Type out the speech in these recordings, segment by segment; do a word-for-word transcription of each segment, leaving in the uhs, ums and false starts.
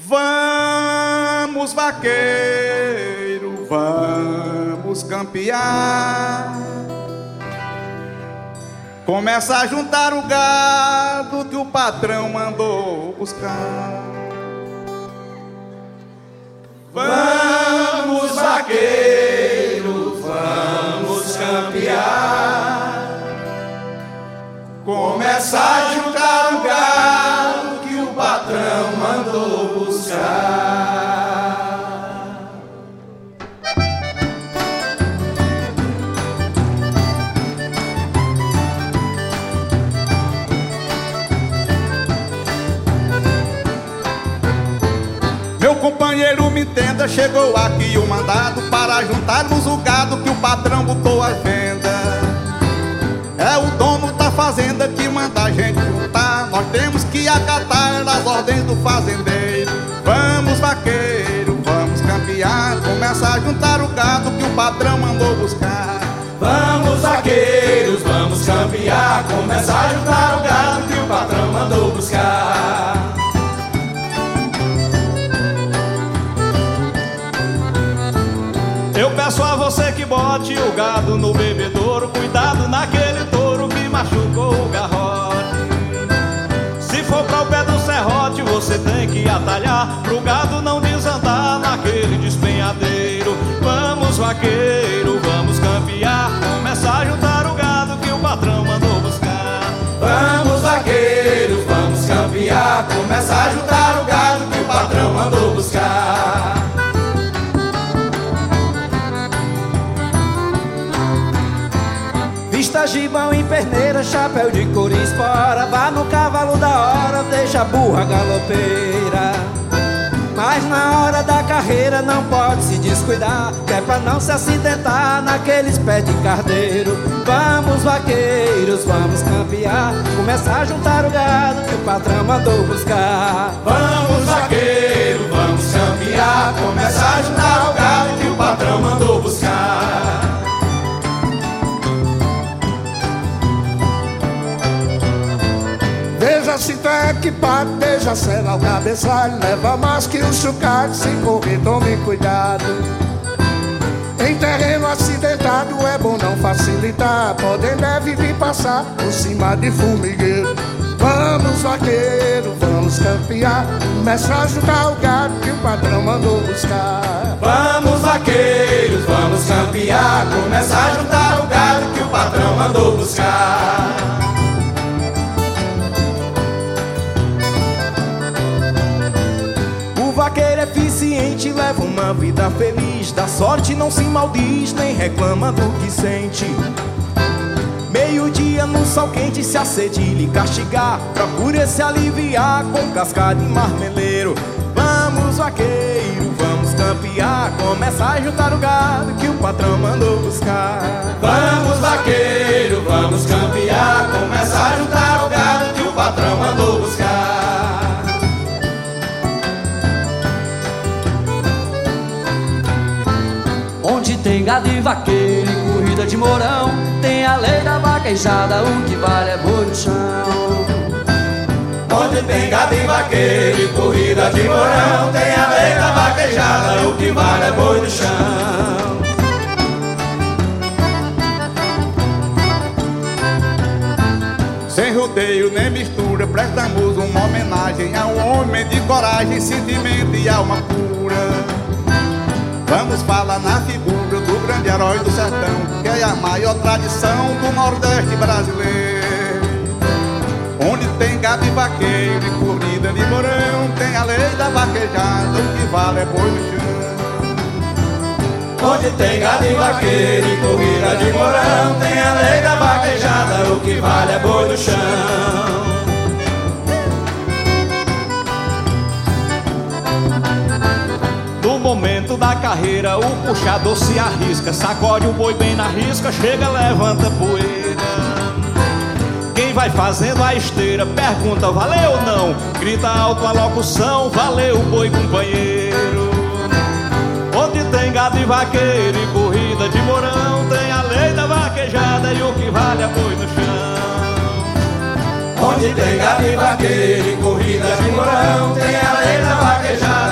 Vamos, vaqueiro, vamos campear. Começa a juntar o gado que o patrão mandou buscar. Vamos, vaqueiro, vamos campear. Começa a juntar o gado que o patrão mandou buscar. Meu companheiro, me entenda, chegou aqui o mandado para juntarmos o gado que o patrão botou à venda. É o dono da fazenda que manda a gente juntar. Nós temos que acatar as ordens do fazendeiro. Vamos, vaqueiro, vamos campear. Começa a juntar o gado que o patrão mandou buscar. Vamos, vaqueiros, vamos campear. Começa a juntar o gado que o patrão mandou buscar. Eu peço a você que bote o gado no bebedouro. Cuidado naquele touro que machucou o garrote. Se for para o pé do serrote, você tem que atalhar pro gado não desandar naquele despenhadeiro. Vamos, vaqueiro, vamos campear. Começa a juntar o gado que o patrão mandou buscar. Vamos, vaqueiros, vamos campear. Começa a juntar o gado que o patrão mandou buscar. Vista gibão em perneira, chapéu de couro e espora. Vá no cavalo da hora, deixa a burra galopeira. Mas na hora da carreira não pode se descuidar, que é pra não se acidentar naqueles pés de carneiro. Vamos, vaqueiros, vamos campear. Começa a juntar o gado que o patrão mandou buscar. Vamos, vaqueiro, vamos campear. Começa a juntar o gado que o patrão mandou buscar. Veja se tá equipado, veja se é o cabeçalho. Leva mais que o chocalho, se correr tome cuidado. Em terreno acidentado é bom não facilitar. Podem deve vir passar por cima de formigueiro. Vamos, vaqueiro, vamos campear. Começa a juntar o gado que o patrão mandou buscar. Vamos, vaqueiros, vamos campear. Começa a juntar o gado que o patrão mandou buscar. O vaqueiro eficiente leva uma vida feliz. Da sorte não se maldiz, nem reclama do que sente. Meio-dia no sol quente, se a sede lhe castigar, procure se aliviar com casca de marmeleiro. Vamos, vaqueiro, vamos campear. Começa a juntar o gado que o patrão mandou buscar. Vamos, vaqueiro, vamos campear. Começa a juntar o gado que o patrão mandou buscar. Onde tem gado e vaqueiro e corrida de mourão, tem a lei da vaquejada, o que vale é boi no chão. Onde tem gado e vaqueiro e corrida de mourão, tem a lei da vaquejada, o que vale é boi no chão. Sem rodeio nem mistura, prestamos uma homenagem a um homem de coragem, sentimento e alma pura. Vamos falar na figura do grande herói do sertão, que é a maior tradição do Nordeste brasileiro. Onde tem gado e vaqueiro e corrida de mourão, tem a lei da vaquejada, o que vale é boi no chão. Onde tem gado e vaqueiro e corrida de mourão, tem a lei da vaquejada, o que vale é boi no chão. No momento da carreira o puxador se arrisca, sacode o boi bem na risca, chega, levanta poeira. Quem vai fazendo a esteira pergunta valeu ou não, grita alto a locução, valeu boi companheiro. Onde tem gado e vaqueiro e corrida de mourão, tem a lei da vaquejada e o que vale é boi no chão. Onde tem gado e vaqueiro e corrida de mourão, tem a lei da vaquejada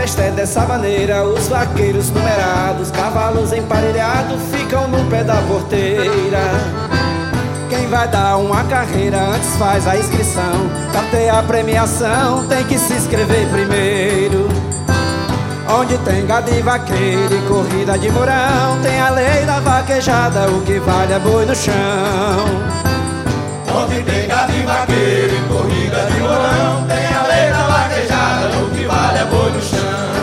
festa é dessa maneira, os vaqueiros numerados, cavalos emparelhados, ficam no pé da porteira. Quem vai dar uma carreira antes faz a inscrição. Pra ter a premiação tem que se inscrever primeiro. Onde tem gado e vaqueiro e corrida de mourão, tem a lei da vaquejada, o que vale é boi no chão. Onde tem gado e vaqueiro e corrida de mourão, tem a lei da vaquejada, o que vale é boi no chão.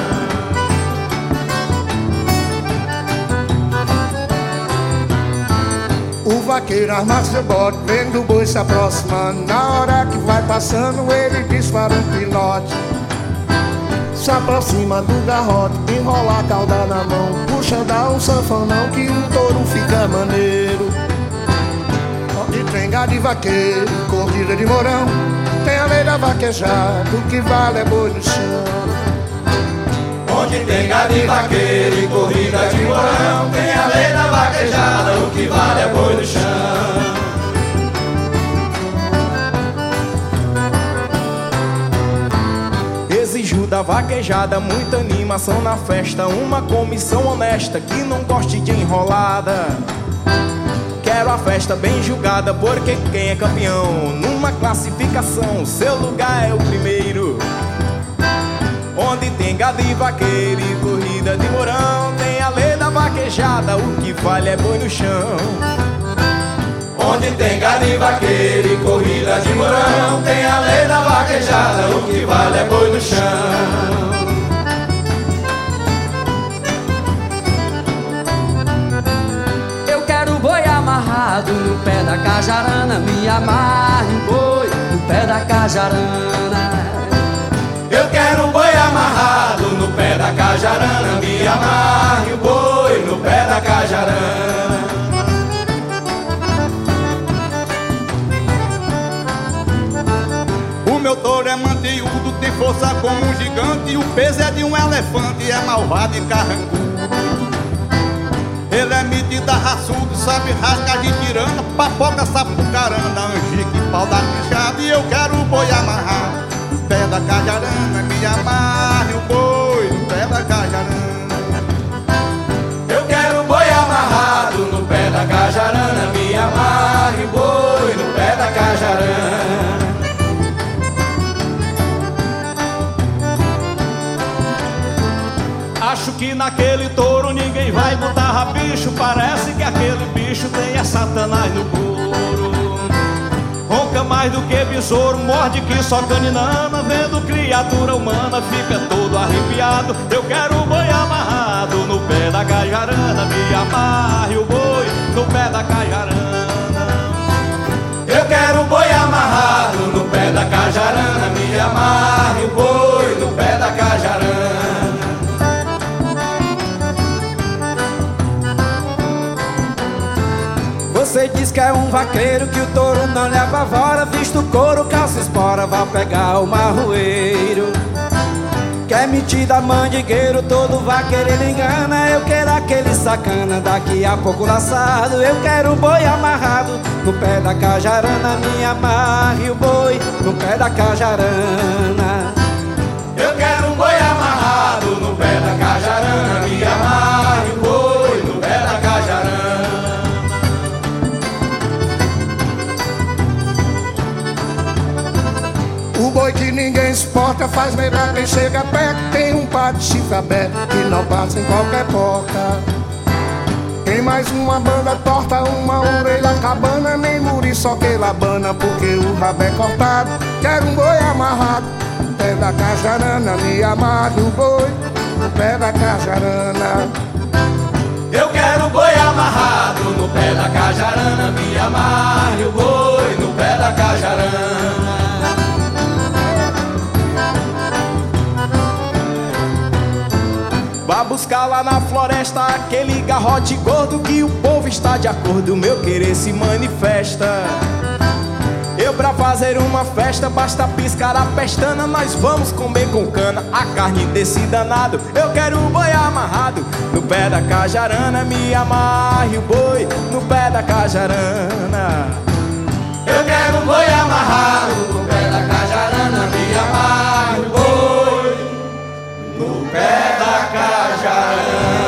O vaqueiro arma seu bote, vendo o boi se aproximando. Na hora que vai passando, ele dispara um pilote. Se aproxima do garrote, enrola a cauda na mão, puxa, dá um sanfonão que o touro fica maneiro. Onde tem gado e vaqueiro, corrida de mourão, tem a lei da vaquejada, o que vale é boi no chão. Onde tem gado e vaqueiro e corrida de mourão, tem a lei da vaquejada, o que vale é boi no chão. Exijo da vaquejada muita animação na festa, uma comissão honesta que não goste de enrolada. Quero a festa bem julgada, porque quem é campeão numa classificação, seu lugar é o primeiro. Onde tem gado e vaqueiro e corrida de mourão, tem a lei da vaquejada, o que vale é boi no chão. Onde tem gado e vaqueiro e corrida de mourão, tem a lei da vaquejada, o que vale é boi no chão. Eu quero boi amarrado no pé da cajarana, me amarre o boi no pé da cajarana. Eu quero um boi amarrado no pé da cajarana, me amarre o boi no pé da cajarana. O meu touro é mantiúdo, tem força como um gigante, o peso é de um elefante, é malvado e carrancudo. Ele é metido, raçudo, sabe rasgar de tirana, papoca, sapucarana, angique, pau da quixada. E eu quero o boi amarrado no pé da cajarana, me amarre o boi no pé da cajarana. Eu quero um boi amarrado no pé da cajarana, me amarre o boi no pé da cajarana. Acho que naquele touro ninguém vai botar rabicho, parece que aquele bicho tem a Satanás no couro. Ronca mais do que besouro, morde que só caninana, vendo criatura humana fica todo arrepiado. Eu quero o boi amarrado no pé da cajarana, me amarre o boi no pé da cajarana. Eu quero um boi amarrado no pé da cajarana, me amarre o boi no pé da cajarana. Você diz que é um vaqueiro, que o touro não lhe apavora, visto o couro, calça espora, vai pegar o marroeiro. Que é metida mandigueiro, todo vaqueiro ele engana. Eu quero aquele sacana, daqui a pouco laçado. Eu quero o boi amarrado no pé da cajarana, me amarre o boi no pé da cajarana. Eu quero um boi amarrado no pé da cajarana, me amarre o boi no pé da cajarana. O boi que ninguém exporta faz medrar quem chega perto. Tem um par de chifre aberto que não passa em qualquer porta. Tem mais uma banda torta, uma orelha cabana, nem muri só que labana, porque o rabo é cortado. Quero um boi amarrado no pé da cajarana, me amarre o boi no pé da cajarana. Eu quero um boi amarrado no pé da cajarana, me amarre o boi no pé da cajarana. Vá buscar lá na floresta aquele garrote gordo, que o povo está de acordo, meu querer se manifesta. Eu pra fazer uma festa basta piscar a pestana, nós vamos comer com cana a carne desse danado. Eu quero o boi amarrado no pé da cajarana, me amarre o boi no pé da cajarana. Eu quero um boi amarrado no pé da cajarana, me amarre o boi no pé chão.